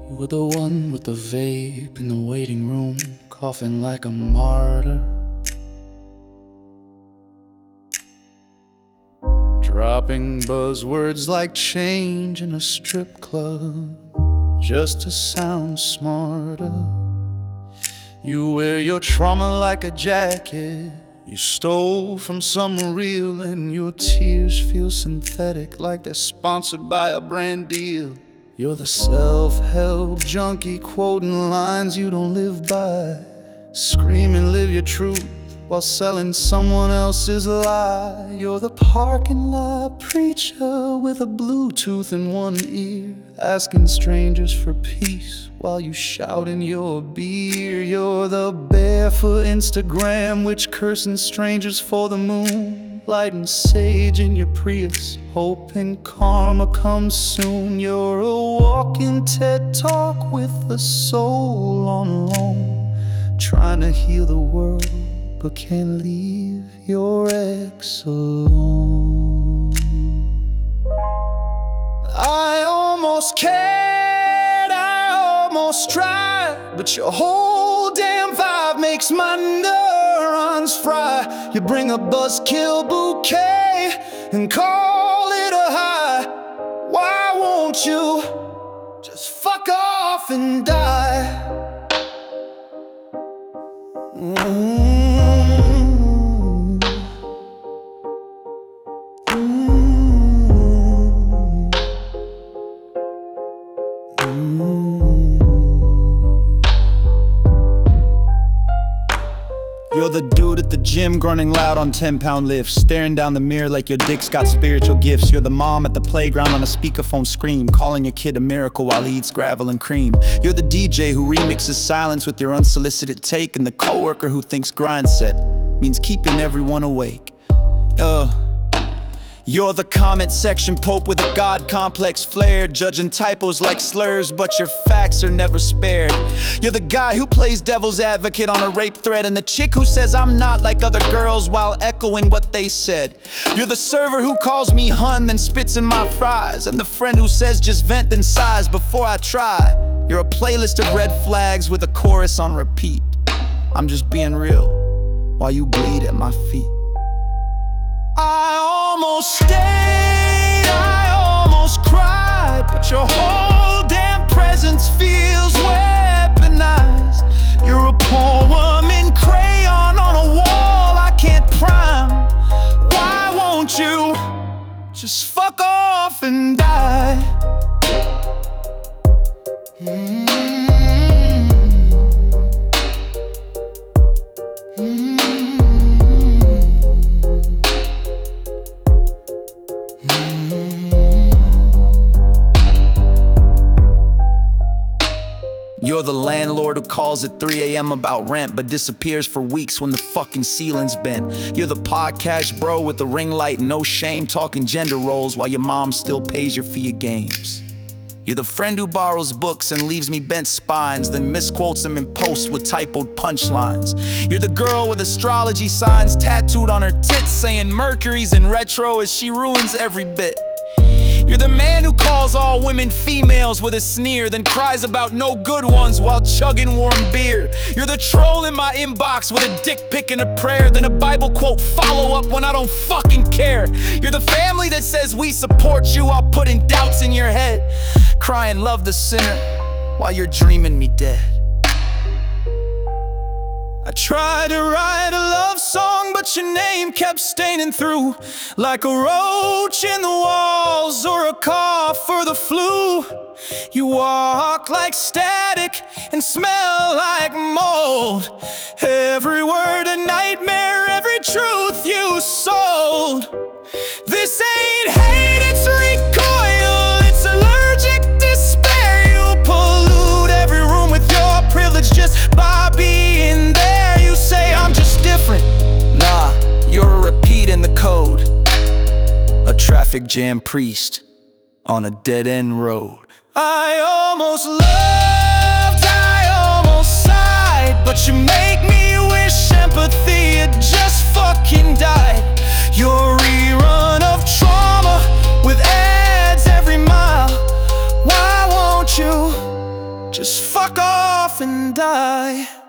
You were the one with the vape in the waiting room, coughing like a martyr, dropping buzzwords like change in a strip club, just to sound smarter. You wear your trauma like a jacket you stole from someone real, and your tears feel synthetic, like they're sponsored by a brand deal. You're the self-help junkie quoting lines you don't live by, screaming live your truth while selling someone else's lie. You're the parking lot preacher with a Bluetooth in one ear, asking strangers for peace while you shout in your beer. You're the barefoot Instagram witch cursing strangers for the moon, lighting sage in your Prius, hoping karma comes soon. You're a walking TED Talk with a soul on loan, trying to heal the world but can't leave your ex alone. I almost cared, I almost tried, but your whole damn vibe makes my neurons fry. You bring a buzzkill bouquet and call it a high. Why won't you just fuck off and die? You're the dude at the gym grunting loud on 10-pound lifts, staring down the mirror like your dick's got spiritual gifts. You're the mom at the playground on a speakerphone scream, calling your kid a miracle while he eats gravel and cream. You're the DJ who remixes silence with your unsolicited take, and the coworker who thinks grind set means keeping everyone awake. You're the comment section pope with a god complex flair, judging typos like slurs, but your facts are never spared. You're the guy who plays devil's advocate on a rape thread, and the chick who says I'm not like other girls while echoing what they said. You're the server who calls me hun then spits in my fries, and the friend who says just vent then sighs before I try. You're a playlist of red flags with a chorus on repeat. I'm just being real while you bleed at my feet. I almost stayed, I almost cried, but your whole damn presence feels weaponized. You're a poem in crayon on a wall I can't prime. Why won't you just fuck off and die? You're the landlord who calls at 3 a.m. about rent but disappears for weeks when the fucking ceiling's bent. You're the podcast bro with the ring light and no shame, talking gender roles while your mom still pays your fee of games. You're the friend who borrows books and leaves me bent spines, then misquotes them in post with typoed punchlines. You're the girl with astrology signs tattooed on her tits saying Mercury's in retro as she ruins every bit. You're the man who calls all women females with a sneer, then cries about no good ones while chugging warm beer. You're the troll in my inbox with a dick pic and a prayer, then a Bible quote follow-up when I don't fucking care. You're the family that says we support you while putting doubts in your head, crying love the sinner while you're dreaming me dead. I tried to write a love song, but your name kept staining through, like a roach in the walls or a cough for the flu. You walk like static and smell like mold. Every word a nightmare, every truth you sold. This ain't hate, it's recoil, it's allergic despair. You pollute every room with your privilege just by being there. You say I'm just different. Nah, you're a repeat in the code, a traffic jam priest on a dead-end road. I almost loved, I almost sighed, but you make me wish empathy had just fucking died. Your rerun of trauma with ads every mile. Why won't you Just fuck off and die.